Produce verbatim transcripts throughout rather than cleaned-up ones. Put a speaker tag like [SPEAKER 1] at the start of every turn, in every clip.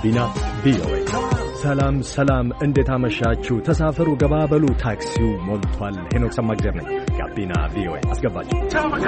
[SPEAKER 1] ጋቢና ቪኦኤ። ሰላም ሰላም፣ እንዴት አመሻችሁ? ተሳፈሩ፣ ገባበሉ፣ ታክሲው ሞልቷል። ሄኖክ ሰማግዘር ነኝ። ጋቢና ቪኦኤ አስገባችሁ።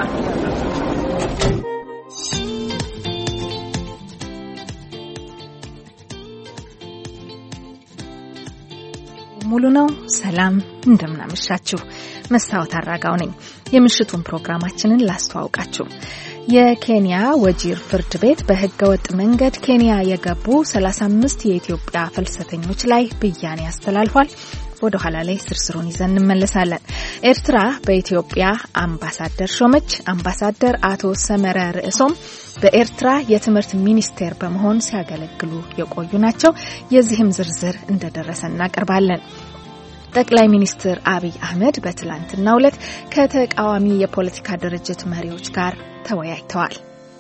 [SPEAKER 2] ሙሉ ነው። ሰላም እንደምናመሻችሁ። መስታወት አራጋው ነኝ። የምሽቱን ፕሮግራማችንን ላስተዋውቃችሁ። የኬንያ ወጂር ፍርድ ቤት በህገወጥ መንገድ ኬንያ የገቡ ሰላሳ አምስት የኢትዮጵያ ፍልሰተኞች ላይ ብያኔ አስተላልፏል። ወደ ኋላ ላይ ስርስሩን ይዘን እንመለሳለን። ኤርትራ በኢትዮጵያ አምባሳደር ሾመች። አምባሳደር አቶ ሰመረ ርዕሶም በኤርትራ የትምህርት ሚኒስቴር በመሆን ሲያገለግሉ የቆዩ ናቸው። የዚህም ዝርዝር እንደደረሰ እናቀርባለን። ጠቅላይ ሚኒስትር አብይ አህመድ በትላንትናው ዕለት ከተቃዋሚ የፖለቲካ ድርጅት መሪዎች ጋር ተወያይተዋል።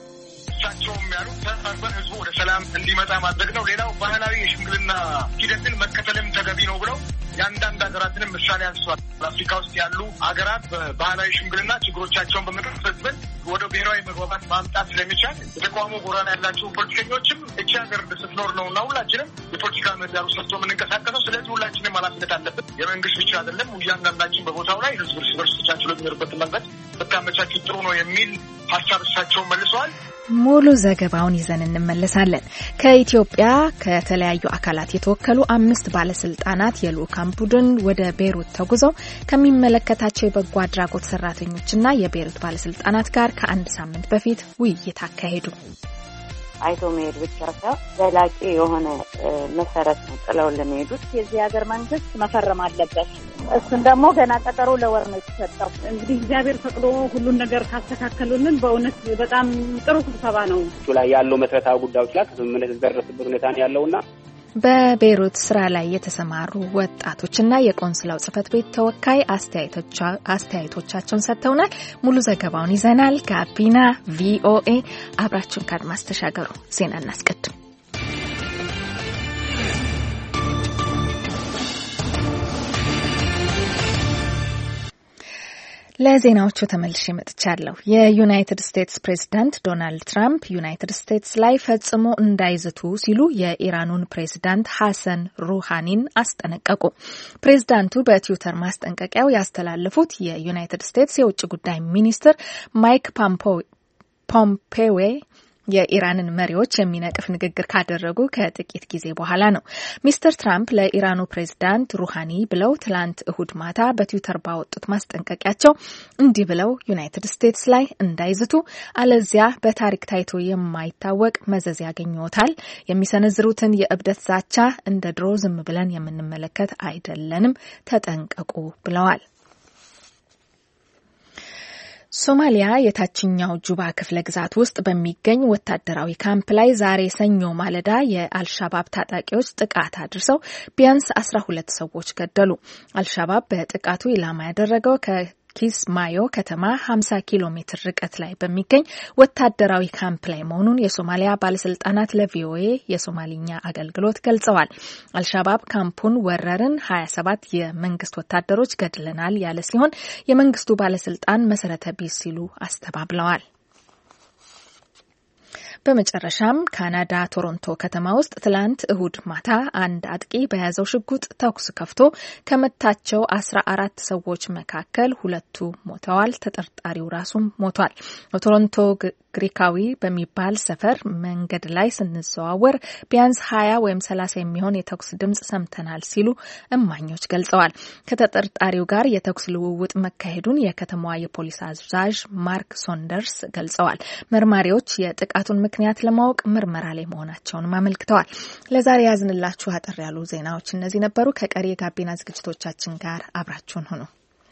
[SPEAKER 3] እሳቸውም ያሉት ተባበን ህዝቡ ወደ ሰላም እንዲመጣ ማድረግ ነው። ሌላው ባህላዊ የሽምግልና ሂደትን መከተልም ተገቢ ነው ብለው የአንዳንድ ሀገራትንም ምሳሌ አንስቷል። አፍሪካ ውስጥ ያሉ ሀገራት በባህላዊ ሽምግልና ችግሮቻቸውን በመቅረፍበት ወደ ብሔራዊ መግባባት ማምጣት ስለሚቻል የተቃውሞ ጎራና ያላቸው ፖለቲከኞችም እቺ ሀገር ስትኖር ነው እና ሁላችንም የፖለቲካ ምህዳሩ ሰፍቶ የምንንቀሳቀሰው። ስለዚህ ሁላችንም ኃላፊነት አለብን። የመንግስት ብቻ አይደለም። እያንዳንዳችን በቦታው ላይ ህዝብ እርስ በርስ ተቻችሎ የሚኖርበትን መንገድ ብታመቻቹ ጥሩ ነው የሚል ሀሳብ እሳቸውን መልሰዋል።
[SPEAKER 2] ሙሉ ዘገባውን ይዘን እንመለሳለን። ከኢትዮጵያ ከተለያዩ አካላት የተወከሉ አምስት ባለስልጣናት የልኡካን ቡድን ወደ ቤይሩት ተጉዘው ከሚመለከታቸው የበጎ አድራጎት ሰራተኞችና የቤይሩት ባለስልጣናት ጋር ከአንድ ሳምንት በፊት ውይይት አካሄዱ።
[SPEAKER 4] አይቶ መሄድ ብቻ ሳይሆን ዘላቂ የሆነ መሰረት ነው ጥለው ለሚሄዱት የዚህ ሀገር መንግስት መፈረም አለበት። እሱን ደግሞ ገና ቀጠሮ ለወር ነው የተሰጠው። እንግዲህ እግዚአብሔር ፈቅዶ ሁሉን ነገር ካስተካከሉልን በእውነት በጣም ጥሩ ስብሰባ ነው። እሱ ላይ ያለው መሰረታዊ ጉዳዮች ላይ ከስምምነት የተደረሰበት ሁኔታ ነው ያለውና
[SPEAKER 2] በቤይሩት ስራ ላይ የተሰማሩ ወጣቶችና የቆንስላው ጽህፈት ቤት ተወካይ አስተያየቶቻቸውን ሰጥተውናል። ሙሉ ዘገባውን ይዘናል። ጋቢና ቪኦኤ አብራችሁን ካድማስ ተሻገሩ። ዜና እናስቀድም። ለዜናዎቹ ተመልሼ መጥቻለሁ። የዩናይትድ ስቴትስ ፕሬዝዳንት ዶናልድ ትራምፕ ዩናይትድ ስቴትስ ላይ ፈጽሞ እንዳይዝቱ ሲሉ የኢራኑን ፕሬዝዳንት ሐሰን ሩሃኒን አስጠነቀቁ። ፕሬዝዳንቱ በትዊተር ማስጠንቀቂያው ያስተላለፉት የዩናይትድ ስቴትስ የውጭ ጉዳይ ሚኒስትር ማይክ ፖምፔዮ የኢራንን መሪዎች የሚነቅፍ ንግግር ካደረጉ ከጥቂት ጊዜ በኋላ ነው። ሚስተር ትራምፕ ለኢራኑ ፕሬዝዳንት ሩሃኒ ብለው ትላንት እሁድ ማታ በትዊተር ባወጡት ማስጠንቀቂያቸው እንዲህ ብለው ዩናይትድ ስቴትስ ላይ እንዳይዝቱ፣ አለዚያ በታሪክ ታይቶ የማይታወቅ መዘዝ ያገኘዎታል። የሚሰነዝሩትን የእብደት ዛቻ እንደ ድሮ ዝም ብለን የምንመለከት አይደለንም፣ ተጠንቀቁ ብለዋል። ሶማሊያ የታችኛው ጁባ ክፍለ ግዛት ውስጥ በሚገኝ ወታደራዊ ካምፕ ላይ ዛሬ ሰኞ ማለዳ የአልሻባብ ታጣቂዎች ጥቃት አድርሰው ቢያንስ አስራ ሁለት ሰዎች ገደሉ። አልሻባብ በጥቃቱ ኢላማ ያደረገው ከኪስማዮ ከተማ ሀምሳ ኪሎ ሜትር ርቀት ላይ በሚገኝ ወታደራዊ ካምፕ ላይ መሆኑን የሶማሊያ ባለስልጣናት ለቪኦኤ የሶማሊኛ አገልግሎት ገልጸዋል። አልሻባብ ካምፑን ወረርን፣ ሀያ ሰባት የመንግስት ወታደሮች ገድለናል ያለ ሲሆን የመንግስቱ ባለስልጣን መሰረተ ቢስ ሲሉ አስተባብለዋል። በመጨረሻም ካናዳ ቶሮንቶ ከተማ ውስጥ ትላንት እሁድ ማታ አንድ አጥቂ በያዘው ሽጉጥ ተኩስ ከፍቶ ከመታቸው አስራ አራት ሰዎች መካከል ሁለቱ ሞተዋል። ተጠርጣሪው ራሱም ሞቷል። በቶሮንቶ ግሪካዊ በሚባል ሰፈር መንገድ ላይ ስንዘዋወር ቢያንስ ሀያ ወይም ሰላሳ የሚሆን የተኩስ ድምጽ ሰምተናል ሲሉ እማኞች ገልጸዋል። ከተጠርጣሪው ጋር የተኩስ ልውውጥ መካሄዱን የከተማዋ የፖሊስ አዛዥ ማርክ ሶንደርስ ገልጸዋል። መርማሪዎች የጥቃቱን ምክንያት ለማወቅ ምርመራ ላይ መሆናቸውን አመልክተዋል። ለዛሬ ያዝንላችሁ አጠር ያሉ ዜናዎች እነዚህ ነበሩ። ከቀሪ የጋቢና ዝግጅቶቻችን ጋር አብራችሁን ሁኑ።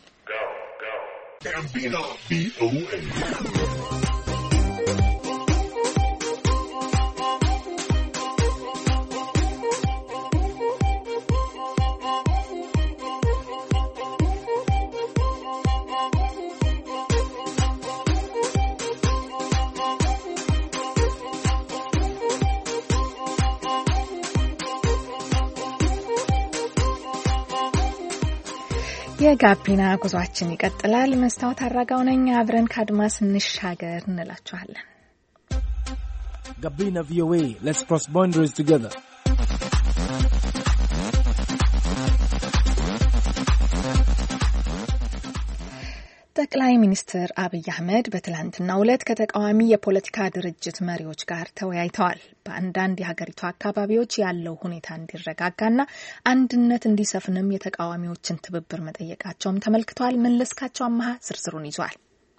[SPEAKER 2] የጋቢና ጉዟችን ይቀጥላል። መስታወት አራጋው ነኝ። አብረን ካድማስ እንሻገር እንላችኋለን።
[SPEAKER 5] Gabina V O A, let's cross boundaries together.
[SPEAKER 2] ጠቅላይ ሚኒስትር አብይ አህመድ በትላንትናው ዕለት ከተቃዋሚ የፖለቲካ ድርጅት መሪዎች ጋር ተወያይተዋል። በአንዳንድ የሀገሪቱ አካባቢዎች ያለው ሁኔታ እንዲረጋጋና አንድነት እንዲሰፍንም የተቃዋሚዎችን ትብብር መጠየቃቸውም ተመልክተዋል። መለስካቸው አማሃ ዝርዝሩን ይዟል።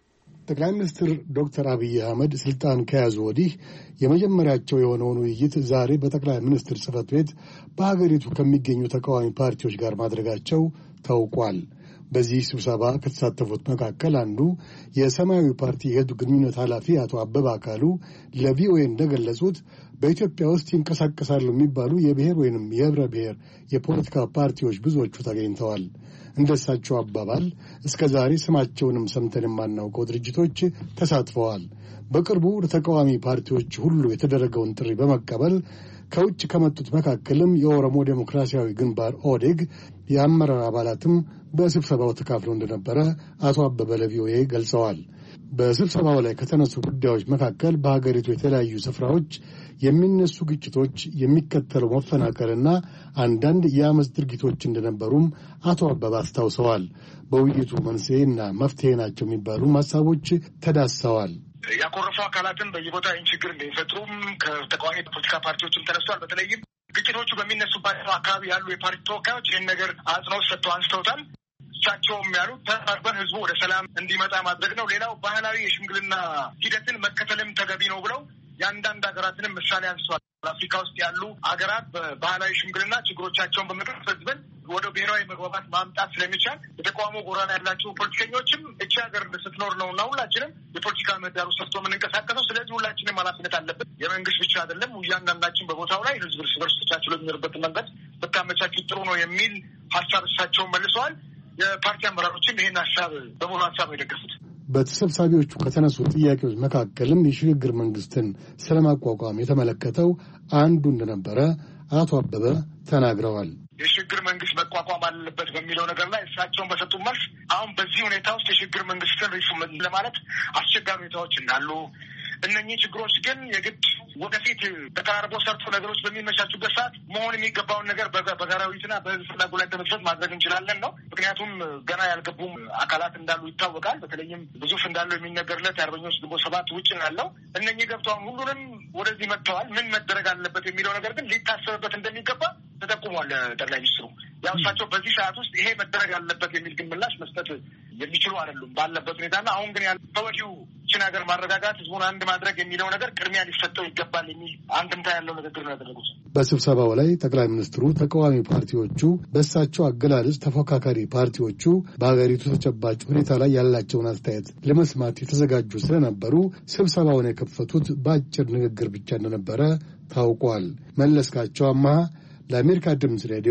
[SPEAKER 5] ጠቅላይ ሚኒስትር ዶክተር አብይ አህመድ ስልጣን ከያዙ ወዲህ የመጀመሪያቸው የሆነውን ውይይት ዛሬ በጠቅላይ ሚኒስትር ጽሕፈት ቤት በሀገሪቱ ከሚገኙ ተቃዋሚ ፓርቲዎች ጋር ማድረጋቸው ታውቋል። በዚህ ስብሰባ ከተሳተፉት መካከል አንዱ የሰማያዊ ፓርቲ የሕዝብ ግንኙነት ኃላፊ አቶ አበባ አካሉ ለቪኦኤ እንደገለጹት በኢትዮጵያ ውስጥ ይንቀሳቀሳሉ የሚባሉ የብሔር ወይንም የህብረ ብሔር የፖለቲካ ፓርቲዎች ብዙዎቹ ተገኝተዋል። እንደሳቸው አባባል እስከ ዛሬ ስማቸውንም ሰምተን የማናውቀው ድርጅቶች ተሳትፈዋል። በቅርቡ ለተቃዋሚ ፓርቲዎች ሁሉ የተደረገውን ጥሪ በመቀበል ከውጭ ከመጡት መካከልም የኦሮሞ ዴሞክራሲያዊ ግንባር ኦዴግ የአመራር አባላትም በስብሰባው ተካፍለው እንደነበረ አቶ አበበ ለቪኦኤ ገልጸዋል። በስብሰባው ላይ ከተነሱ ጉዳዮች መካከል በሀገሪቱ የተለያዩ ስፍራዎች የሚነሱ ግጭቶች፣ የሚከተለው መፈናቀልና አንዳንድ የአመፅ ድርጊቶች እንደነበሩም አቶ አበበ አስታውሰዋል። በውይይቱ መንስኤና መፍትሄ ናቸው የሚባሉ ሀሳቦች ተዳሰዋል።
[SPEAKER 3] ያኮረፉ አካላትን በየቦታው ይህን ችግር እንደሚፈጥሩም ከተቃዋሚ ፖለቲካ ፓርቲዎችም ተነስቷል። በተለይም ግጭቶቹ በሚነሱባቸው አካባቢ ያሉ የፓርቲ ተወካዮች ይህን ነገር አጽንኦት ሰጥተው አንስተውታል። እሳቸውም ያሉት ተባብረን ህዝቡ ወደ ሰላም እንዲመጣ ማድረግ ነው። ሌላው ባህላዊ የሽምግልና ሂደትን መከተልም ተገቢ ነው ብለው የአንዳንድ ሀገራትንም ምሳሌ አንስተዋል። አፍሪካ ውስጥ ያሉ ሀገራት በባህላዊ ሽምግልና ችግሮቻቸውን በመቅረፍ ህዝብን ወደ ብሔራዊ መግባባት ማምጣት ስለሚቻል የተቃውሞ ጎራና ያላቸው ፖለቲከኞችም እቺ ሀገር ስትኖር ነው እና ሁላችንም የፖለቲካ ምህዳሩ ሰፍቶ የምንንቀሳቀሰው። ስለዚህ ሁላችንም ኃላፊነት አለብን። የመንግስት ብቻ አይደለም። እያንዳንዳችን በቦታው ላይ ህዝብ እርስ በርስ ተቻችሎ የሚኖርበትን መንገድ ብታመቻቹ ጥሩ ነው የሚል ሀሳብ እሳቸውን መልሰዋል። የፓርቲ አመራሮችም ይህን ሀሳብ በሙሉ ሀሳብ ነው የደገፉት።
[SPEAKER 5] በተሰብሳቢዎቹ ከተነሱ ጥያቄዎች መካከልም የሽግግር መንግስትን ስለማቋቋም የተመለከተው አንዱ እንደነበረ አቶ አበበ ተናግረዋል።
[SPEAKER 3] የሽግግር መንግስት መቋቋም አለበት በሚለው ነገር ላይ እሳቸውን በሰጡ መልስ አሁን በዚህ ሁኔታ ውስጥ የሽግግር መንግስትን ሪፎርም ለማለት አስቸጋሪ ሁኔታዎች እንዳሉ፣ እነኚህ ችግሮች ግን የግድ ወደፊት ተቀራርቦ ሰርቶ ነገሮች በሚመቻቹበት ሰዓት መሆን የሚገባውን ነገር በጋራ ውይይትና በህዝብ ፍላጎት ላይ ተመስርተን ማድረግ እንችላለን ነው። ምክንያቱም ገና ያልገቡም አካላት እንዳሉ ይታወቃል። በተለይም ግዙፍ እንዳለው የሚነገርለት የአርበኞች ግንቦት ሰባት ውጭ ያለው እነኚህ ገብተዋል። ሁሉንም ወደዚህ መጥተዋል። ምን መደረግ አለበት የሚለው ነገር ግን ሊታሰብበት እንደሚገባ ተጠቁሟል። ጠቅላይ ሚኒስትሩ ያው እሳቸው በዚህ ሰዓት ውስጥ ይሄ መደረግ አለበት የሚል ግን ምላሽ መስጠት የሚችሉ አይደሉም ባለበት ሁኔታና አሁን ግን ያለ በወዲሁ ችን ሀገር ማረጋጋት፣ ህዝቡን አንድ ማድረግ የሚለው ነገር ቅድሚያ ሊሰጠው ይገባል የሚል አንድምታ ያለው ንግግር ነው ያደረጉት።
[SPEAKER 5] በስብሰባው ላይ ጠቅላይ ሚኒስትሩ ተቃዋሚ ፓርቲዎቹ በእሳቸው አገላለጽ ተፎካካሪ ፓርቲዎቹ በሀገሪቱ ተጨባጭ ሁኔታ ላይ ያላቸውን አስተያየት ለመስማት የተዘጋጁ ስለነበሩ ስብሰባውን የከፈቱት በአጭር ንግግር ብቻ እንደነበረ ታውቋል። መለስካቸው አማሃ ለአሜሪካ ድምፅ ሬዲዮ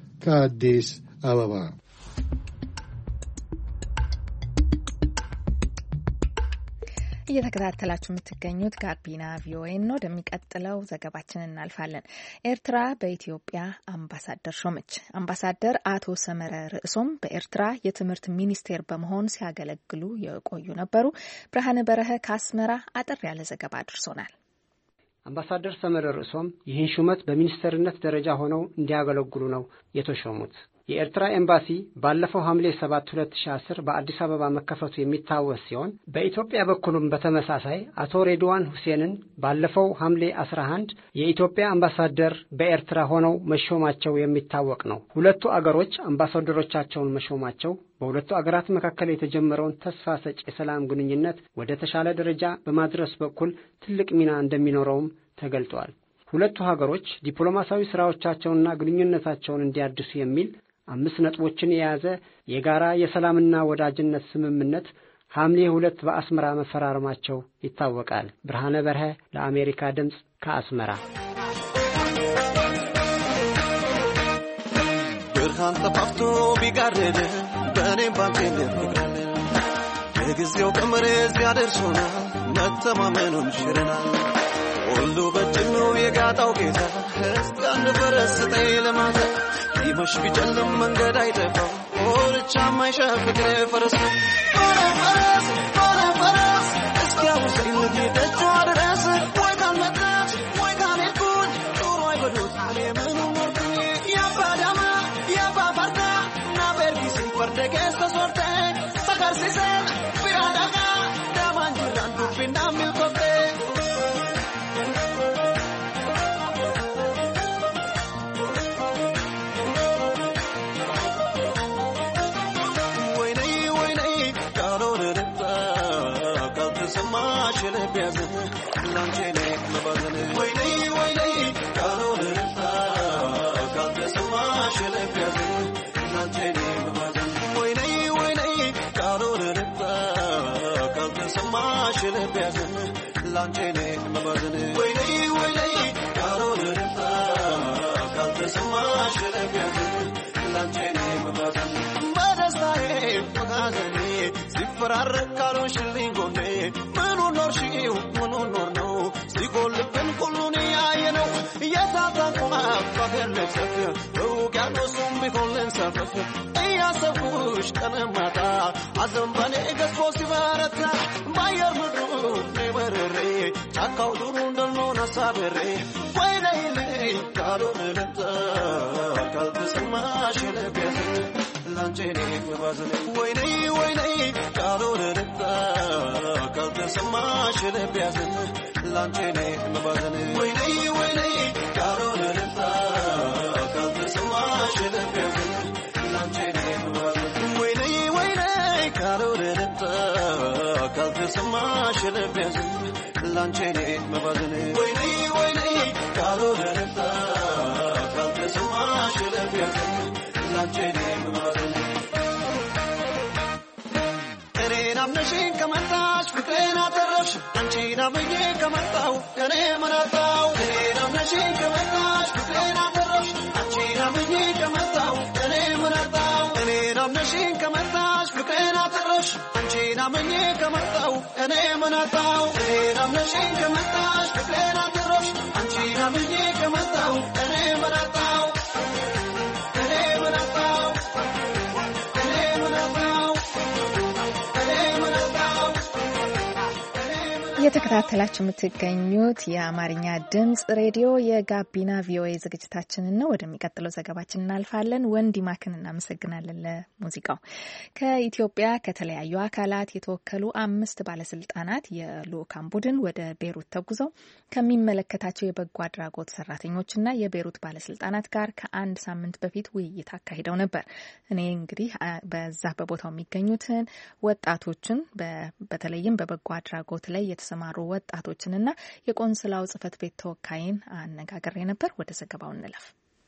[SPEAKER 5] ከአዲስ አበባ።
[SPEAKER 2] እየተከታተላችሁ የምትገኙት ጋቢና ቪኦኤ ነው። ወደሚቀጥለው ዘገባችን እናልፋለን። ኤርትራ በኢትዮጵያ አምባሳደር ሾመች። አምባሳደር አቶ ሰመረ ርዕሶም በኤርትራ የትምህርት ሚኒስቴር በመሆን ሲያገለግሉ የቆዩ ነበሩ። ብርሃነ በረሀ ከአስመራ አጠር ያለ ዘገባ አድርሶናል።
[SPEAKER 6] አምባሳደር ሰመረ ርዕሶም ይህን ሹመት በሚኒስተርነት ደረጃ ሆነው እንዲያገለግሉ ነው የተሾሙት። የኤርትራ ኤምባሲ ባለፈው ሐምሌ ሰባት ሁለት ሺህ አስር በአዲስ አበባ መከፈቱ የሚታወስ ሲሆን በኢትዮጵያ በኩልም በተመሳሳይ አቶ ሬድዋን ሁሴንን ባለፈው ሐምሌ አስራ አንድ የኢትዮጵያ አምባሳደር በኤርትራ ሆነው መሾማቸው የሚታወቅ ነው። ሁለቱ አገሮች አምባሳደሮቻቸውን መሾማቸው በሁለቱ አገራት መካከል የተጀመረውን ተስፋ ሰጪ የሰላም ግንኙነት ወደ ተሻለ ደረጃ በማድረስ በኩል ትልቅ ሚና እንደሚኖረውም ተገልጧል። ሁለቱ ሀገሮች ዲፕሎማሲያዊ ስራዎቻቸውንና ግንኙነታቸውን እንዲያድሱ የሚል አምስት ነጥቦችን የያዘ የጋራ የሰላምና ወዳጅነት ስምምነት ሐምሌ ሁለት በአስመራ መፈራረማቸው ይታወቃል። ብርሃነ በርሀ ለአሜሪካ ድምፅ ከአስመራ።
[SPEAKER 7] ብርሃን ተፋፍቶ ቢጋረድ በእኔም ባንቴን ፍቅረን የጊዜው ቀመር ያደርሶናል መተማመኑን ሽረናል። ሁሉ በጅኑ የጋጣው ጌታ እስከ አንድ ፈረስ ስጠኝ ለማታ ይመሽ ቢጨልም መንገድ አይጠፋው ወርቻ ማይሻል ፍቅሬ ፈረስ ሆነ ፈረስ ሆነ ፈረስ እስኪያውሰኝ ልጅ ድረስ ወይ ካልመጣች ወይ ካልሄድኩኝ ጦሩ አይበሉት እኔ ምኑ ኖርኩኝ ያባዳማ ያባባርታ ና በርጊሲ ፈርደገስ ተሶርተ ሰከርሲሰን ሽለቢያዝን ላንቼኔ መባዝን ወይኔ ወይኔ ካሮን ልምጣ ካልተሰማ ሽለቢያዝን ላንቼኔ መባዝን በደስታዬ መጋዘኔ ሲፈራረቅ ካልሆንሽልኝ ጎኔ ምኑ ኖርሽው ምኑ ኖር ነው ሲጎልብን ሁሉን ያየነው እየታታቁና ባገር ለሰፍ በውቅያኖሱም ቢሆን ልንሰፈፍ እያሰብኩሽ ቀንማታ አዘንባኔ ገዝፎ ሲበረታ ባየር ምድሩ በረሬ ጫካው ዱሩ እንደልሆነ ሳበሬ ወይኔ ካልሆነ ልምጣ ካልተሰማሽ ለቢያዝ ላንቼኔ መባዝን ወይኔ ወይኔ ካልሆነ ልምጣ ካልተሰማሽ ለቢያዝን ላንቼኔ መባዝን ወይኔ ወይኔ ካልሆነ ልምጣ ካልተሰማሽ ለቢያዝን ላንቼኔ መባዝን ወይኔ ወይኔ ካልሆነ ልምጣ ካልተሰማሽ ለቢያዝን ላንቼኔ መባዝን ወይኔ ወይኔ ካልሆነ ልምጣ ካልተሰማሽ ለቢያዝን ላንቼኔ መባዝን እኔን አምነሽኝ ከመጣሽ ፍቅሬን አተረፍሽ አንቺን አምኜ ከመጣሁ እኔ ምን አጣሁ እኔን አምነሽኝ ከመጣሽ ፍቅሬን አተረፍሽ አንቺን አምኜ ከመጣሁ እኔ ምን አጣሁ እኔን አምነሽኝ ከመጣሽ ፍቅሬን አተረፍሽ አንቺን አምኜ ከመጣሁ እኔ ምን አጣሁ እኔን አምነሽኝ ከመጣሽ ፍቅሬን አተረፍሽ አንቺን አምኜ ከመጣሁ እኔ ምን አጣሁ
[SPEAKER 2] እየተከታተላችሁ የምትገኙት የአማርኛ ድምጽ ሬዲዮ የጋቢና ቪኦኤ ዝግጅታችንን ነው። ወደሚቀጥለው ዘገባችን እናልፋለን። ወንዲ ማክን እናመሰግናለን ለሙዚቃው። ከኢትዮጵያ ከተለያዩ አካላት የተወከሉ አምስት ባለስልጣናት የልኡካን ቡድን ወደ ቤሩት ተጉዘው ከሚመለከታቸው የበጎ አድራጎት ሰራተኞችና የቤሩት ባለስልጣናት ጋር ከአንድ ሳምንት በፊት ውይይት አካሂደው ነበር። እኔ እንግዲህ በዛ በቦታው የሚገኙትን ወጣቶችን በተለይም በበጎ አድራጎት ላይ የተሰማሩ ወጣቶችንና የቆንስላው ጽሕፈት ቤት ተወካይን አነጋግሬ ነበር። ወደ ዘገባው እንለፍ።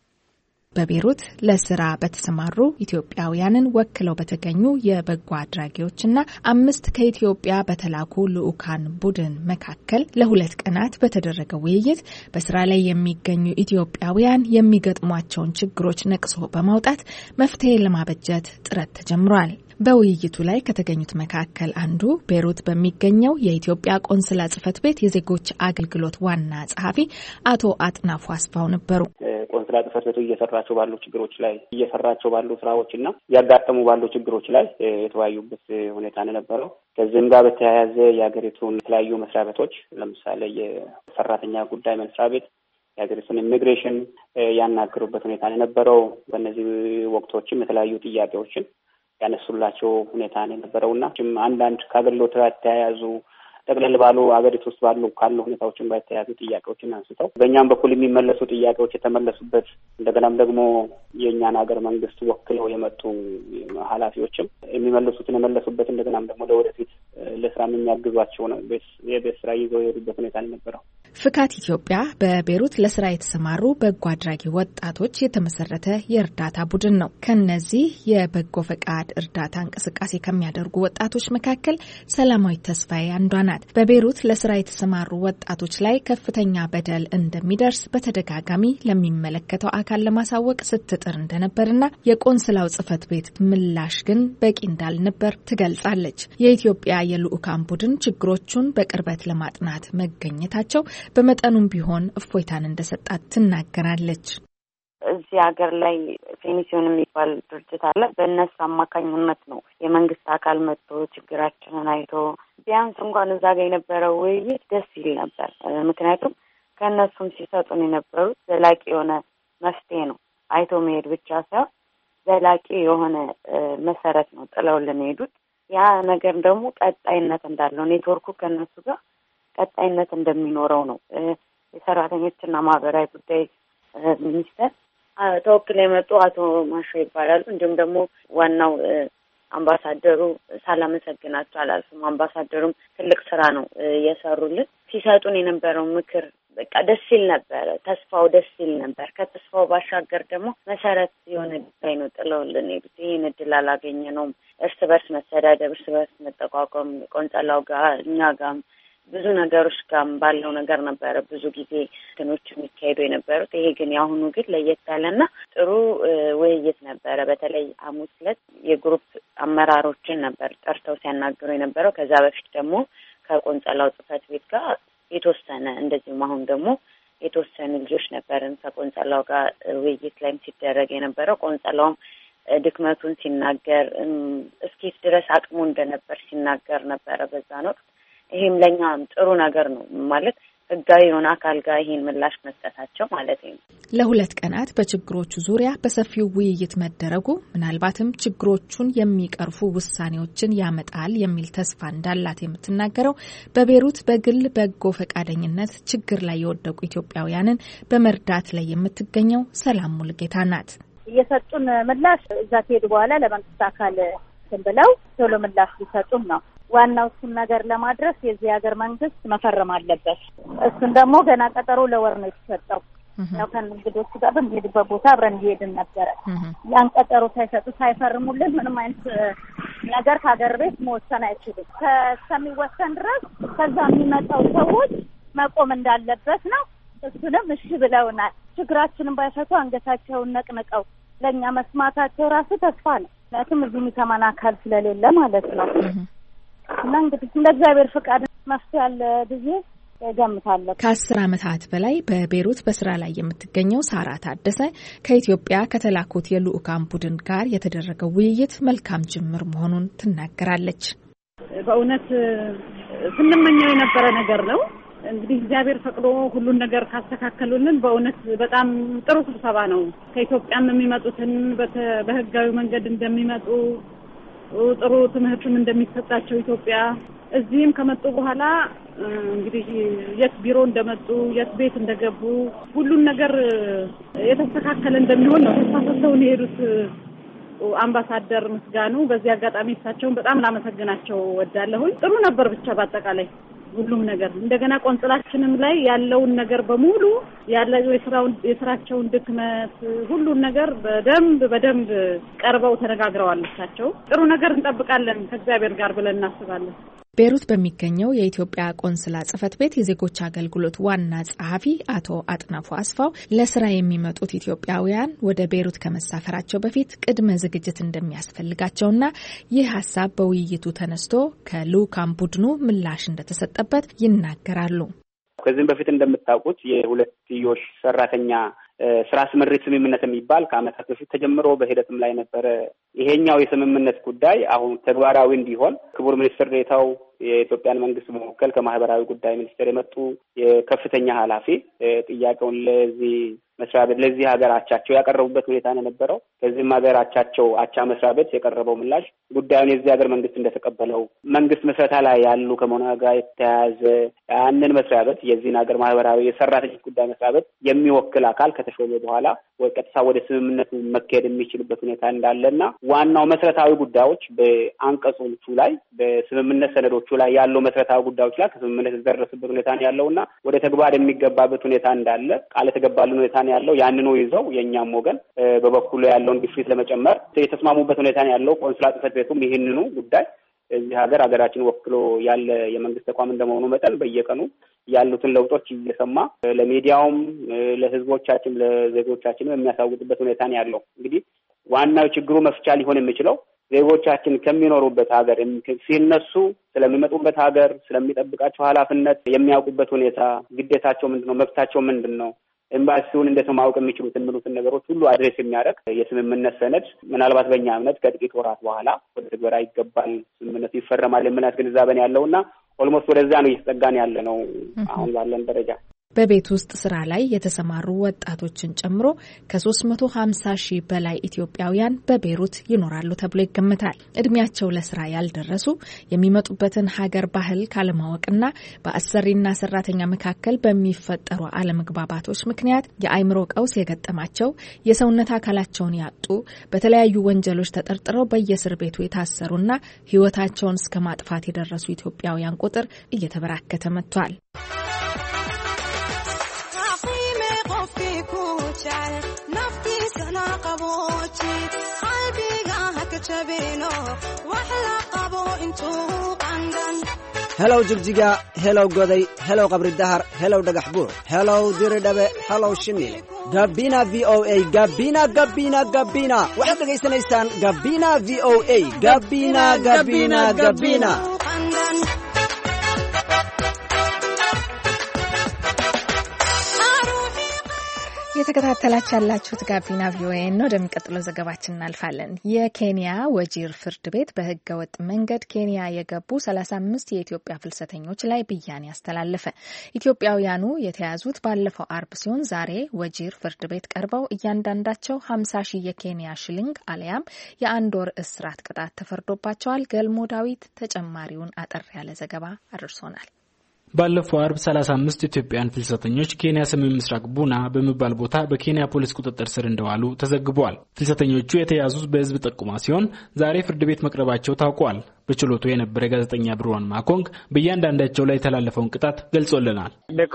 [SPEAKER 2] በቤሩት ለስራ በተሰማሩ ኢትዮጵያውያንን ወክለው በተገኙ የበጎ አድራጊዎችና አምስት ከኢትዮጵያ በተላኩ ልኡካን ቡድን መካከል ለሁለት ቀናት በተደረገው ውይይት በስራ ላይ የሚገኙ ኢትዮጵያውያን የሚገጥሟቸውን ችግሮች ነቅሶ በማውጣት መፍትሄ ለማበጀት ጥረት ተጀምሯል። በውይይቱ ላይ ከተገኙት መካከል አንዱ ቤሩት በሚገኘው የኢትዮጵያ ቆንስላ ጽሕፈት ቤት የዜጎች አገልግሎት ዋና ጸሐፊ አቶ አጥናፉ አስፋው ነበሩ።
[SPEAKER 8] ቆንስላ ጽሕፈት ቤቱ እየሰራቸው ባሉ ችግሮች ላይ እየሰራቸው ባሉ ስራዎችና ያጋጠሙ ባሉ ችግሮች ላይ የተወያዩበት ሁኔታ ነው ነበረው። ከዚህም ጋር በተያያዘ የሀገሪቱን የተለያዩ መስሪያ ቤቶች ለምሳሌ የሰራተኛ ጉዳይ መስሪያ ቤት የሀገሪቱን ኢሚግሬሽን ያናገሩበት ሁኔታ ነው ነበረው። በእነዚህ ወቅቶችም የተለያዩ ጥያቄዎችን ያነሱላቸው ሁኔታ ነው ነበረውና አንዳንድ ከአገልግሎት ጋር ተያያዙ ጠቅለል ባሉ አገሪቱ ውስጥ ባሉ ካሉ ሁኔታዎችን ጋር ተያያዙ ጥያቄዎችን አንስተው በእኛም በኩል የሚመለሱ ጥያቄዎች የተመለሱበት እንደገናም ደግሞ የእኛን ሀገር መንግስት ወክለው የመጡ ኃላፊዎችም የሚመለሱትን የመለሱበት እንደገናም ደግሞ ለወደፊት ለስራ የሚያግዟቸው ነው የቤት ስራ ይዘው የሄዱበት ሁኔታ ነው ነበረው።
[SPEAKER 2] ፍካት ኢትዮጵያ በቤሩት ለስራ የተሰማሩ በጎ አድራጊ ወጣቶች የተመሰረተ የእርዳታ ቡድን ነው። ከነዚህ የበጎ ፈቃድ እርዳታ እንቅስቃሴ ከሚያደርጉ ወጣቶች መካከል ሰላማዊ ተስፋዬ አንዷ ናት። በቤሩት ለስራ የተሰማሩ ወጣቶች ላይ ከፍተኛ በደል እንደሚደርስ በተደጋጋሚ ለሚመለከተው አካል ለማሳወቅ ስትጥር እንደነበርና የቆንስላው ጽሕፈት ቤት ምላሽ ግን በቂ እንዳልነበር ትገልጻለች። የኢትዮጵያ የልኡካን ቡድን ችግሮቹን በቅርበት ለማጥናት መገኘታቸው በመጠኑም ቢሆን እፎይታን እንደሰጣት ትናገራለች።
[SPEAKER 4] እዚህ ሀገር ላይ ፌኒሲዮን የሚባል ድርጅት አለ። በእነሱ አማካኝነት ነው የመንግስት አካል መጥቶ ችግራችንን አይቶ ቢያንስ እንኳን እዛ ጋር የነበረው ውይይት ደስ ይል ነበር። ምክንያቱም ከእነሱም ሲሰጡን የነበሩት ዘላቂ የሆነ መፍትሄ ነው። አይቶ መሄድ ብቻ ሳይሆን ዘላቂ የሆነ መሰረት ነው ጥለውልን ሄዱት። ያ ነገር ደግሞ ቀጣይነት እንዳለው ኔትወርኩ ከእነሱ ጋር ቀጣይነት እንደሚኖረው ነው። የሰራተኞችና ማህበራዊ ጉዳይ ሚኒስተር ተወክለው የመጡ አቶ ማሾ ይባላሉ። እንዲሁም ደግሞ ዋናው አምባሳደሩ ሳላመሰግናቸው አላልፍም። አምባሳደሩም ትልቅ ስራ ነው የሰሩልን። ሲሰጡን የነበረው ምክር በቃ ደስ ይል ነበር። ተስፋው ደስ ይል ነበር። ከተስፋው ባሻገር ደግሞ መሰረት የሆነ ጉዳይ ነው ጥለውልን ሄዱት። ይህን እድል አላገኘነውም። እርስ በርስ መሰዳደብ፣ እርስ በርስ መጠቋቋም ቆንጸላው ጋር እኛ ጋር ብዙ ነገሮች ጋር ባለው ነገር ነበረ ብዙ ጊዜ እንትኖች የሚካሄዱ የነበሩት። ይሄ ግን ያሁኑ ግን ለየት ያለና ጥሩ ውይይት ነበረ። በተለይ ሐሙስ ዕለት የግሩፕ አመራሮችን ነበር ጠርተው ሲያናግሩ የነበረው። ከዛ በፊት ደግሞ ከቆንጸላው ጽሕፈት ቤት ጋር የተወሰነ እንደዚሁም አሁን ደግሞ የተወሰኑ ልጆች ነበርን ከቆንጸላው ጋር ውይይት ላይም ሲደረግ የነበረው። ቆንጸላውም ድክመቱን ሲናገር እስኪስ ድረስ አቅሙ እንደነበር ሲናገር ነበረ በዛን ወቅት። ይሄም ለኛ ጥሩ ነገር ነው ማለት ህጋዊ የሆነ አካል ጋር ይሄን ምላሽ መስጠታቸው ማለት ነው።
[SPEAKER 2] ለሁለት ቀናት በችግሮቹ ዙሪያ በሰፊው ውይይት መደረጉ ምናልባትም ችግሮቹን የሚቀርፉ ውሳኔዎችን ያመጣል የሚል ተስፋ እንዳላት የምትናገረው በቤሩት በግል በጎ ፈቃደኝነት ችግር ላይ የወደቁ ኢትዮጵያውያንን በመርዳት ላይ የምትገኘው ሰላም ሙልጌታ ናት።
[SPEAKER 4] እየሰጡን ምላሽ እዛ ከሄዱ በኋላ ለመንግስት አካል ብለው ቶሎ ምላሽ ሊሰጡም ነው። ዋናው እሱን ነገር ለማድረስ የዚህ ሀገር መንግስት መፈረም አለበት። እሱን ደግሞ ገና ቀጠሮ ለወር ነው የተሰጠው። ያው ከእንግዶቹ ጋር በሚሄድበት ቦታ አብረን እየሄድን ነበረ። ያን ቀጠሮ ሳይሰጡ ሳይፈርሙልን ምንም አይነት ነገር ከሀገር ቤት መወሰን አይችልም። ከሚወሰን ድረስ ከዛ የሚመጣው ሰዎች መቆም እንዳለበት ነው። እሱንም እሺ ብለውናል። ችግራችንን ባይፈቱ አንገታቸውን ነቅንቀው ለእኛ መስማታቸው ራሱ ተስፋ ነው። ምክንያቱም እዚህ የሚሰማን አካል ስለሌለ ማለት ነው። እና እንግዲህ እንደ እግዚአብሔር ፍቃድ መፍትሄ ያለ ብዬ እገምታለሁ።
[SPEAKER 2] ከአስር ዓመታት በላይ በቤሩት በስራ ላይ የምትገኘው ሳራ ታደሰ ከኢትዮጵያ ከተላኩት የልኡካን ቡድን ጋር የተደረገው ውይይት መልካም ጅምር መሆኑን ትናገራለች።
[SPEAKER 9] በእውነት ስንመኘው የነበረ ነገር ነው። እንግዲህ እግዚአብሔር ፈቅዶ ሁሉን ነገር ካስተካከሉልን በእውነት በጣም ጥሩ ስብሰባ ነው። ከኢትዮጵያም የሚመጡትን በህጋዊ መንገድ እንደሚመጡ ጥሩ ትምህርትም እንደሚሰጣቸው ኢትዮጵያ እዚህም ከመጡ በኋላ እንግዲህ የት ቢሮ እንደመጡ የት ቤት እንደገቡ ሁሉን ነገር የተስተካከለ እንደሚሆን ነው ተሳስተው የሄዱት አምባሳደር ምስጋኑ። በዚህ አጋጣሚ እሳቸውን በጣም ላመሰግናቸው ወዳለሁ። ጥሩ ነበር ብቻ በአጠቃላይ ሁሉም ነገር። እንደገና ቆንጽላችንም ላይ ያለውን ነገር በሙሉ ያለው የስራውን የስራቸውን ድክመት ሁሉን ነገር በደንብ በደንብ ቀርበው ተነጋግረዋል። እሳቸው ጥሩ ነገር እንጠብቃለን ከእግዚአብሔር ጋር ብለን እናስባለን።
[SPEAKER 2] ቤሩት በሚገኘው የኢትዮጵያ ቆንስላ ጽሕፈት ቤት የዜጎች አገልግሎት ዋና ጸሐፊ አቶ አጥናፉ አስፋው ለስራ የሚመጡት ኢትዮጵያውያን ወደ ቤሩት ከመሳፈራቸው በፊት ቅድመ ዝግጅት እንደሚያስፈልጋቸውና ይህ ሀሳብ በውይይቱ ተነስቶ ከልኡካን ቡድኑ ምላሽ እንደተሰጠበት ይናገራሉ።
[SPEAKER 8] ከዚህም በፊት እንደምታውቁት የሁለትዮሽ ሰራተኛ ስራ ስምሪት ስምምነት የሚባል ከአመታት በፊት ተጀምሮ በሂደትም ላይ ነበረ። ይሄኛው የስምምነት ጉዳይ አሁን ተግባራዊ እንዲሆን ክቡር ሚኒስትር ዴኤታው የኢትዮጵያን መንግስት በመወከል ከማህበራዊ ጉዳይ ሚኒስቴር የመጡ የከፍተኛ ኃላፊ ጥያቄውን ለዚህ መስሪያ ቤት ለዚህ ሀገር አቻቸው ያቀረቡበት ሁኔታ ነው የነበረው። ከዚህም ሀገር አቻቸው አቻ መስሪያ ቤት የቀረበው ምላሽ ጉዳዩን የዚህ ሀገር መንግስት እንደተቀበለው መንግስት መስረታ ላይ ያሉ ከመሆኑ ጋር የተያያዘ ያንን መስሪያ ቤት የዚህን ሀገር ማህበራዊ የሰራተኞች ጉዳይ መስሪያ ቤት የሚወክል አካል ከተሾመ በኋላ ቀጥታ ወደ ስምምነቱ መካሄድ የሚችልበት ሁኔታ እንዳለና ዋናው መሰረታዊ ጉዳዮች በአንቀጾቹ ላይ በስምምነት ሰነዶቹ ላይ ያለው መሰረታዊ ጉዳዮች ላይ ከስምምነት የተደረሰበት ሁኔታ ነው ያለውና ወደ ተግባር የሚገባበት ሁኔታ እንዳለ ቃል የተገባልን ሁኔታ ነው ያለው። ያንኑ ይዘው የኛም ወገን በበኩሉ ያለውን ግፊት ለመጨመር የተስማሙበት ሁኔታ ነው ያለው። ቆንስላ ጽሕፈት ቤቱም ይህንኑ ጉዳይ እዚህ ሀገር ሀገራችን ወክሎ ያለ የመንግስት ተቋም እንደመሆኑ መጠን በየቀኑ ያሉትን ለውጦች እየሰማ ለሚዲያውም ለህዝቦቻችን ለዜጎቻችን የሚያሳውቅበት ሁኔታ ነው ያለው። እንግዲህ ዋናው ችግሩ መፍቻ ሊሆን የሚችለው ዜጎቻችን ከሚኖሩበት ሀገር ሲነሱ ስለሚመጡበት ሀገር ስለሚጠብቃቸው ኃላፊነት የሚያውቁበት ሁኔታ ግዴታቸው ምንድነው፣ መብታቸው ምንድነው፣ ኤምባሲውን እንዴት ነው ማወቅ የሚችሉት የሚሉትን ነገሮች ሁሉ አድሬስ የሚያደርግ የስምምነት ሰነድ ምናልባት በእኛ እምነት ከጥቂት ወራት በኋላ ወደ ተግባር ይገባል፣ ስምምነቱ ይፈረማል የምናስ ግንዛቤ ያለውና ኦልሞስት ወደዛ ነው እየተጠጋን ያለ ነው አሁን ባለን ደረጃ።
[SPEAKER 2] በቤት ውስጥ ስራ ላይ የተሰማሩ ወጣቶችን ጨምሮ ከሶስት መቶ ሀምሳ ሺህ በላይ ኢትዮጵያውያን በቤሩት ይኖራሉ ተብሎ ይገመታል። እድሜያቸው ለስራ ያልደረሱ የሚመጡበትን ሀገር ባህል ካለማወቅና በአሰሪና ሰራተኛ መካከል በሚፈጠሩ አለመግባባቶች ምክንያት የአእምሮ ቀውስ የገጠማቸው፣ የሰውነት አካላቸውን ያጡ፣ በተለያዩ ወንጀሎች ተጠርጥረው በየእስር ቤቱ የታሰሩና ህይወታቸውን እስከ ማጥፋት የደረሱ ኢትዮጵያውያን ቁጥር እየተበራከተ መጥቷል። نفتي سنا قبوتي قلبي قاهك
[SPEAKER 10] جبينه وحلا قبو انتو قندن
[SPEAKER 11] hello jigjiga hello goday hello qabri dahar hello dhagax buur hello diridhabe hello shini gabina v o a gabina gabina gabina waxaad dhageysanaysaan gabina v o a gabina gabina gabina
[SPEAKER 2] የተከታተላችሁ ያላችሁት ጋቢና ቪኦኤ ነው። ወደሚቀጥለው ዘገባችን እናልፋለን። የኬንያ ወጂር ፍርድ ቤት በህገ ወጥ መንገድ ኬንያ የገቡ ሰላሳ አምስት የኢትዮጵያ ፍልሰተኞች ላይ ብያኔ አስተላለፈ። ኢትዮጵያውያኑ የተያዙት ባለፈው አርብ ሲሆን ዛሬ ወጂር ፍርድ ቤት ቀርበው እያንዳንዳቸው ሀምሳ ሺህ የኬንያ ሽሊንግ አለያም የአንድ ወር እስራት ቅጣት ተፈርዶባቸዋል። ገልሞ ዳዊት ተጨማሪውን አጠር ያለ ዘገባ አድርሶናል።
[SPEAKER 12] ባለፈው አርብ ሰላሳ አምስት ኢትዮጵያውያን ፍልሰተኞች ኬንያ ሰሜን ምስራቅ ቡና በመባል ቦታ በኬንያ ፖሊስ ቁጥጥር ስር እንደዋሉ ተዘግቧል። ፍልሰተኞቹ የተያዙት በህዝብ ጥቆማ ሲሆን ዛሬ ፍርድ ቤት መቅረባቸው ታውቋል። በችሎቱ የነበረ ጋዜጠኛ ብሩዋን ማኮንግ በእያንዳንዳቸው ላይ የተላለፈውን ቅጣት ገልጾልናል።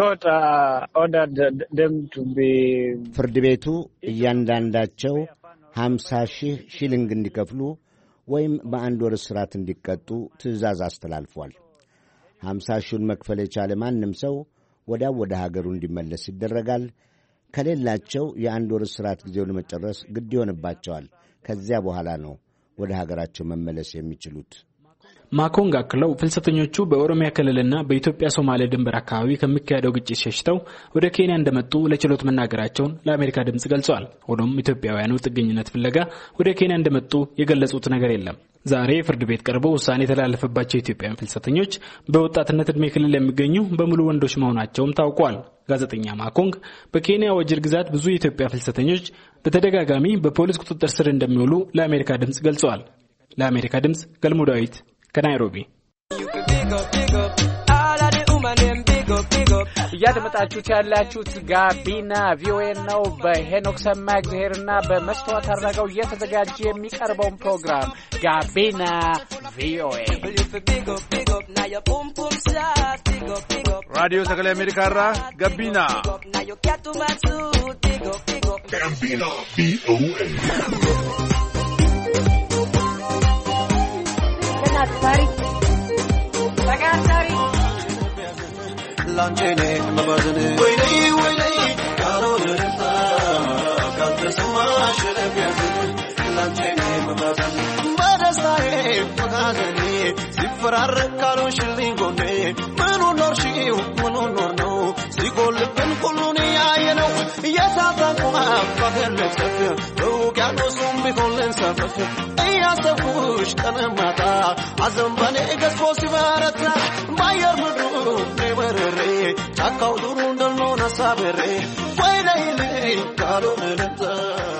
[SPEAKER 13] ፍርድ ቤቱ እያንዳንዳቸው ሀምሳ ሺህ ሺሊንግ እንዲከፍሉ ወይም በአንድ ወር እስራት እንዲቀጡ ትዕዛዝ አስተላልፏል። ሀምሳ ሺውን መክፈል የቻለ ማንም ሰው ወዲያው ወደ ሀገሩ እንዲመለስ ይደረጋል። ከሌላቸው የአንድ ወር እስራት ጊዜውን መጨረስ ግድ ይሆንባቸዋል። ከዚያ በኋላ ነው ወደ ሀገራቸው መመለስ የሚችሉት።
[SPEAKER 12] ማኮንግ አክለው ፍልሰተኞቹ በኦሮሚያ ክልልና በኢትዮጵያ ሶማሌ ድንበር አካባቢ ከሚካሄደው ግጭት ሸሽተው ወደ ኬንያ እንደመጡ ለችሎት መናገራቸውን ለአሜሪካ ድምጽ ገልጸዋል። ሆኖም ኢትዮጵያውያኑ ጥገኝነት ፍለጋ ወደ ኬንያ እንደመጡ የገለጹት ነገር የለም። ዛሬ ፍርድ ቤት ቀርበው ውሳኔ የተላለፈባቸው ኢትዮጵያውያን ፍልሰተኞች በወጣትነት ዕድሜ ክልል የሚገኙ በሙሉ ወንዶች መሆናቸውም ታውቋል። ጋዜጠኛ ማኮንግ በኬንያ ወጅር ግዛት ብዙ የኢትዮጵያ ፍልሰተኞች በተደጋጋሚ በፖሊስ ቁጥጥር ስር እንደሚውሉ ለአሜሪካ ድምጽ ገልጸዋል። ለአሜሪካ ድምጽ ገልሞ ዳዊት ከናይሮቢ።
[SPEAKER 14] እያደመጣችሁት ያላችሁት ጋቢና ቪኦኤ ነው። በሄኖክ ሰማእግዚአብሔርና በመስተዋት አድርገው እየተዘጋጀ የሚቀርበውን ፕሮግራም ጋቢና ቪኦኤ
[SPEAKER 15] ራዲዮ ሰገሌ አሜሪካራ ጋቢና ጋቢና ቪኦኤ
[SPEAKER 10] Sorry. Bagan sorry.
[SPEAKER 7] Lanchene mabazne wayne wayne karo rta kalsama shrabya lanchene mabazne marasae pagazne sifrar karo shilingone manu norshiu manu norno sigol ben koloni ayeno yasata kwa pagelsefe rugano sumbi kolen safe ayasafush kanamata azambane gasfosi barata bayer mudu neverre chakau durundalno nasabere wayne karo rta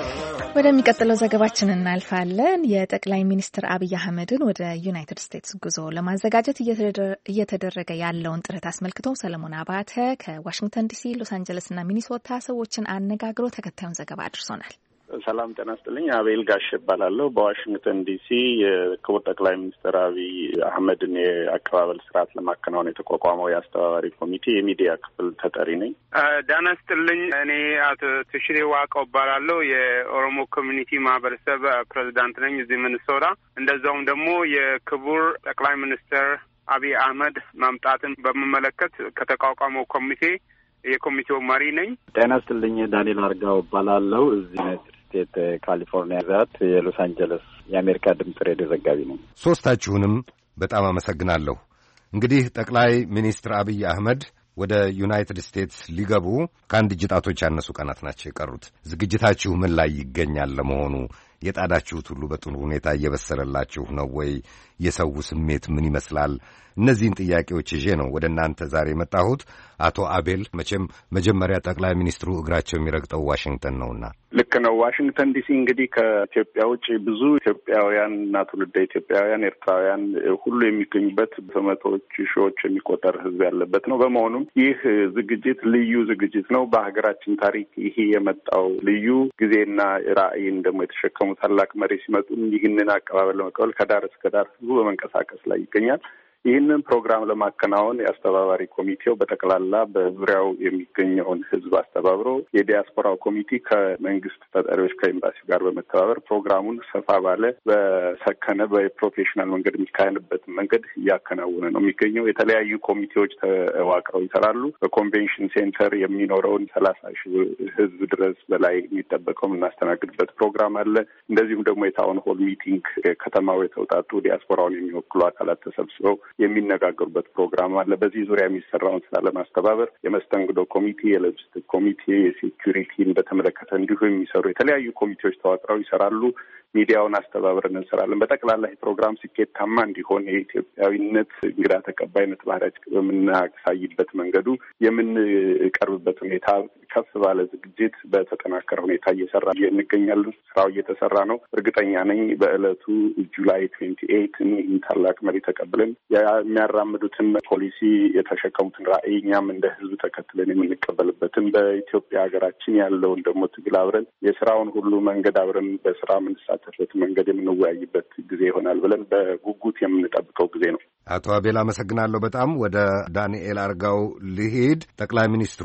[SPEAKER 2] ወደሚቀጥለው ዘገባችን እናልፋለን። የጠቅላይ ሚኒስትር አብይ አህመድን ወደ ዩናይትድ ስቴትስ ጉዞ ለማዘጋጀት እየተደረገ ያለውን ጥረት አስመልክቶ ሰለሞን አባተ ከዋሽንግተን ዲሲ፣ ሎስ አንጀለስ እና ሚኒሶታ ሰዎችን አነጋግሮ ተከታዩን ዘገባ አድርሶናል።
[SPEAKER 16] ሰላም ጤና ይስጥልኝ። አቤል ጋሽ እባላለሁ። በዋሽንግተን ዲሲ የክቡር ጠቅላይ ሚኒስትር አብይ አህመድን የአቀባበል ስርዓት ለማከናወን የተቋቋመው የአስተባባሪ ኮሚቴ የሚዲያ ክፍል ተጠሪ ነኝ።
[SPEAKER 17] ጤና ይስጥልኝ። እኔ አቶ ትሽሬ ዋቀው እባላለሁ። የኦሮሞ ኮሚኒቲ ማህበረሰብ ፕሬዚዳንት ነኝ እዚህ ሚኒሶታ። እንደዛውም ደግሞ የክቡር ጠቅላይ ሚኒስትር አብይ አህመድ ማምጣትን በመመለከት ከተቋቋመው ኮሚቴ የኮሚቴው መሪ ነኝ።
[SPEAKER 18] ጤና ይስጥልኝ። ዳንኤል አርጋው እባላለሁ። እዚህ ስቴት ካሊፎርኒያ ግዛት የሎስ አንጀለስ የአሜሪካ ድምጽ ሬዲዮ ዘጋቢ ነኝ።
[SPEAKER 19] ሶስታችሁንም በጣም አመሰግናለሁ። እንግዲህ ጠቅላይ ሚኒስትር አብይ አህመድ ወደ ዩናይትድ ስቴትስ ሊገቡ ከአንድ እጅ ጣቶች ያነሱ ቀናት ናቸው የቀሩት። ዝግጅታችሁ ምን ላይ ይገኛል? ለመሆኑ የጣዳችሁት ሁሉ በጥሩ ሁኔታ እየበሰለላችሁ ነው ወይ? የሰው ስሜት ምን ይመስላል? እነዚህን ጥያቄዎች ይዤ ነው ወደ እናንተ ዛሬ የመጣሁት። አቶ አቤል፣ መቼም መጀመሪያ ጠቅላይ ሚኒስትሩ እግራቸው የሚረግጠው ዋሽንግተን ነውና።
[SPEAKER 16] ልክ ነው። ዋሽንግተን ዲሲ እንግዲህ ከኢትዮጵያ ውጭ ብዙ ኢትዮጵያውያን እና ትውልደ ኢትዮጵያውያን፣ ኤርትራውያን ሁሉ የሚገኙበት በመቶዎች ሺዎች የሚቆጠር ሕዝብ ያለበት ነው። በመሆኑም ይህ ዝግጅት ልዩ ዝግጅት ነው። በሀገራችን ታሪክ ይሄ የመጣው ልዩ ጊዜና ራዕይን ደግሞ የተሸከሙ ታላቅ መሪ ሲመጡ ይህንን አቀባበል ለመቀበል ከዳር እስከ ዳር ሕዝቡ በመንቀሳቀስ ላይ ይገኛል። ይህንን ፕሮግራም ለማከናወን የአስተባባሪ ኮሚቴው በጠቅላላ በዙሪያው የሚገኘውን ህዝብ አስተባብሮ የዲያስፖራው ኮሚቴ ከመንግስት ተጠሪዎች ከኤምባሲው ጋር በመተባበር ፕሮግራሙን ሰፋ ባለ በሰከነ በፕሮፌሽናል መንገድ የሚካሄድበት መንገድ እያከናወነ ነው የሚገኘው። የተለያዩ ኮሚቴዎች ተዋቅረው ይሰራሉ። በኮንቬንሽን ሴንተር የሚኖረውን ሰላሳ ሺህ ህዝብ ድረስ በላይ የሚጠበቀው የምናስተናግድበት ፕሮግራም አለ። እንደዚሁም ደግሞ የታውን ሆል ሚቲንግ ከተማው የተውጣጡ ዲያስፖራውን የሚወክሉ አካላት ተሰብስበው የሚነጋገሩበት ፕሮግራም አለ። በዚህ ዙሪያ የሚሰራውን ስራ ለማስተባበር የመስተንግዶ ኮሚቴ፣ የሎጂስቲክ ኮሚቴ፣ የሴኩሪቲን በተመለከተ እንዲሁ የሚሰሩ የተለያዩ ኮሚቴዎች ተዋቅረው ይሰራሉ። ሚዲያውን አስተባብረን እንሰራለን። በጠቅላላ ፕሮግራም ስኬታማ እንዲሆን የኢትዮጵያዊነት እንግዳ ተቀባይነት ባህሪያችን በምናሳይበት መንገዱ የምንቀርብበት ሁኔታ ከፍ ባለ ዝግጅት በተጠናከረ ሁኔታ እየሰራ እንገኛለን። ስራው እየተሰራ ነው። እርግጠኛ ነኝ በእለቱ ጁላይ ትዌንቲ ኤይት ይህን ታላቅ መሪ ተቀብለን የሚያራምዱትን ፖሊሲ የተሸከሙትን ራዕይ እኛም እንደ ህዝብ ተከትለን የምንቀበልበትን በኢትዮጵያ ሀገራችን ያለውን ደግሞ ትግል አብረን የስራውን ሁሉ መንገድ አብረን በስራ የምንሳተፍበት መንገድ የምንወያይበት ጊዜ ይሆናል ብለን በጉጉት የምንጠብቀው ጊዜ ነው።
[SPEAKER 19] አቶ አቤል አመሰግናለሁ በጣም። ወደ ዳንኤል አርጋው ልሂድ። ጠቅላይ ሚኒስትሩ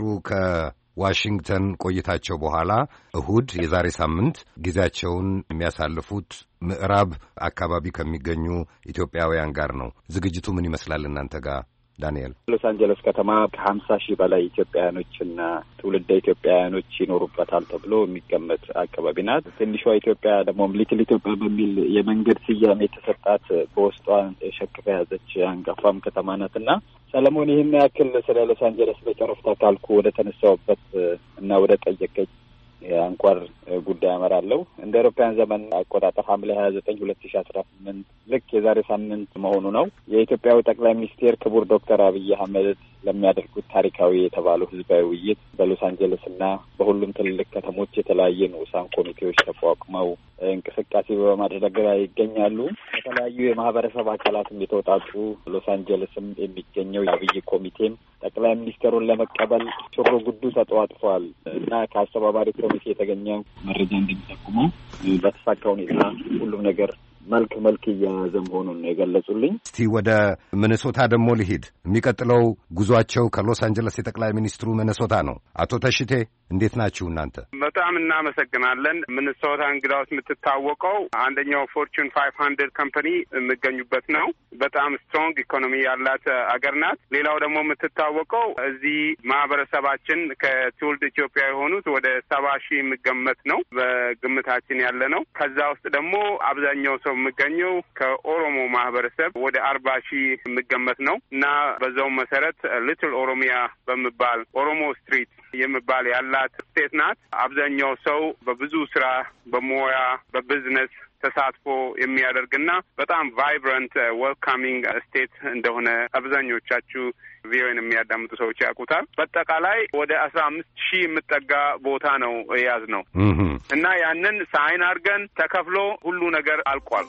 [SPEAKER 19] ከዋሽንግተን ቆይታቸው በኋላ እሁድ የዛሬ ሳምንት ጊዜያቸውን የሚያሳልፉት ምዕራብ አካባቢ ከሚገኙ ኢትዮጵያውያን ጋር ነው። ዝግጅቱ ምን ይመስላል እናንተ ጋር ዳንኤል?
[SPEAKER 18] ሎስ አንጀለስ ከተማ ከሀምሳ ሺህ በላይ ኢትዮጵያውያኖችና ትውልደ ኢትዮጵያውያኖች ይኖሩበታል ተብሎ የሚገመት አካባቢ ናት። ትንሿ ኢትዮጵያ ደግሞ ሊትል ኢትዮጵያ በሚል የመንገድ ስያሜ የተሰጣት በውስጧ ሸክፋ የያዘች አንጋፋም ከተማ ናት እና ሰለሞን ይህን ያክል ስለ ሎስ አንጀለስ በጨረፍታ ካልኩ ወደ ተነሳውበት እና ወደ ጠየቀኝ የአንኳር ጉዳይ አመራለሁ። እንደ አውሮፓውያን ዘመን አቆጣጠር ሐምሌ ሀያ ዘጠኝ ሁለት ሺህ አስራ ስምንት ልክ የዛሬ ሳምንት መሆኑ ነው የኢትዮጵያው ጠቅላይ ሚኒስቴር ክቡር ዶክተር አብይ አህመድ ለሚያደርጉት ታሪካዊ የተባለው ህዝባዊ ውይይት በሎስ አንጀለስ እና በሁሉም ትልልቅ ከተሞች የተለያየ ንዑሳን ኮሚቴዎች ተቋቁመው እንቅስቃሴ በማድረግ ላይ ይገኛሉ። ከተለያዩ የማህበረሰብ አካላትም የተውጣጡ ሎስ አንጀለስም የሚገኘው የአብይ ኮሚቴም ጠቅላይ ሚኒስትሩን ለመቀበል ሽሮ ጉዱ ተጧጥፏል እና ከአስተባባሪ ኮሚቴ የተገኘው መረጃ እንደሚጠቁመው በተሳካ ሁኔታ ሁሉም ነገር መልክ መልክ እየያዘ መሆኑን ነው የገለጹልኝ።
[SPEAKER 19] እስቲ ወደ ሚኒሶታ ደግሞ ልሂድ። የሚቀጥለው ጉዟቸው ከሎስ አንጀለስ የጠቅላይ ሚኒስትሩ ሚኒሶታ ነው። አቶ ተሽቴ እንዴት ናችሁ እናንተ?
[SPEAKER 17] በጣም እናመሰግናለን። ሚኒሶታ እንግዳውስ የምትታወቀው አንደኛው ፎርቹን ፋይቭ ሀንድረድ ካምፓኒ የሚገኙበት ነው። በጣም ስትሮንግ ኢኮኖሚ ያላት አገር ናት። ሌላው ደግሞ የምትታወቀው እዚህ ማህበረሰባችን ከትውልድ ኢትዮጵያ የሆኑት ወደ ሰባ ሺህ የሚገመት ነው በግምታችን ያለ ነው። ከዛ ውስጥ ደግሞ አብዛኛው ሰው የሚገኘው ከኦሮሞ ማህበረሰብ ወደ አርባ ሺህ የሚገመት ነው እና በዛው መሰረት ሊትል ኦሮሚያ በሚባል ኦሮሞ ስትሪት የሚባል ያላት ስቴት ናት። አብዛኛው ሰው በብዙ ስራ፣ በሙያ፣ በቢዝነስ ተሳትፎ የሚያደርግና በጣም ቫይብራንት ዌልካሚንግ ስቴት እንደሆነ አብዛኞቻችሁ ቪኦኤን የሚያዳምጡ ሰዎች ያውቁታል። በአጠቃላይ ወደ አስራ አምስት ሺህ የምጠጋ ቦታ ነው የያዝ ነው እና ያንን ሳይን አድርገን ተከፍሎ ሁሉ ነገር አልቋል።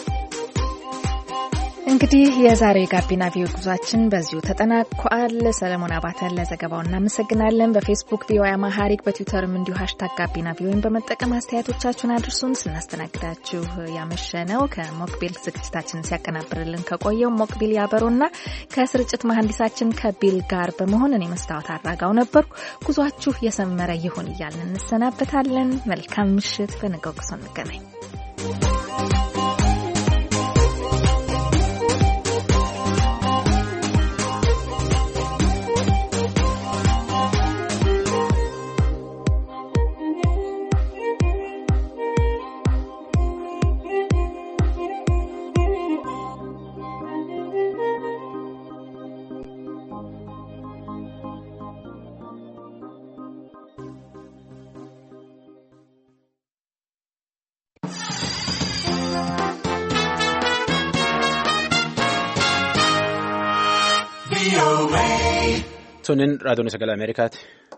[SPEAKER 2] እንግዲህ የዛሬ ጋቢና ቪኦኤ ጉዟችን በዚሁ ተጠናቋል። ሰለሞን አባተን ለዘገባው እናመሰግናለን። በፌስቡክ ቪኦኤ አማሃሪክ፣ በትዊተርም እንዲሁ ሃሽታግ ጋቢና ቪኦኤን በመጠቀም አስተያየቶቻችሁን አድርሱን። ስናስተናግዳችሁ ያመሸነው ከሞክቢል ዝግጅታችንን ሲያቀናብርልን ከቆየው ሞክቢል ያበሮና ከስርጭት መሐንዲሳችን ከቢል ጋር በመሆን እኔ መስታወት አራጋው ነበርኩ። ጉዟችሁ የሰመረ ይሁን እያልን እንሰናበታለን። መልካም ምሽት። በነገው ጉዞ እንገናኝ።
[SPEAKER 12] Sunin raadiyoon sagalee Ameerikaati.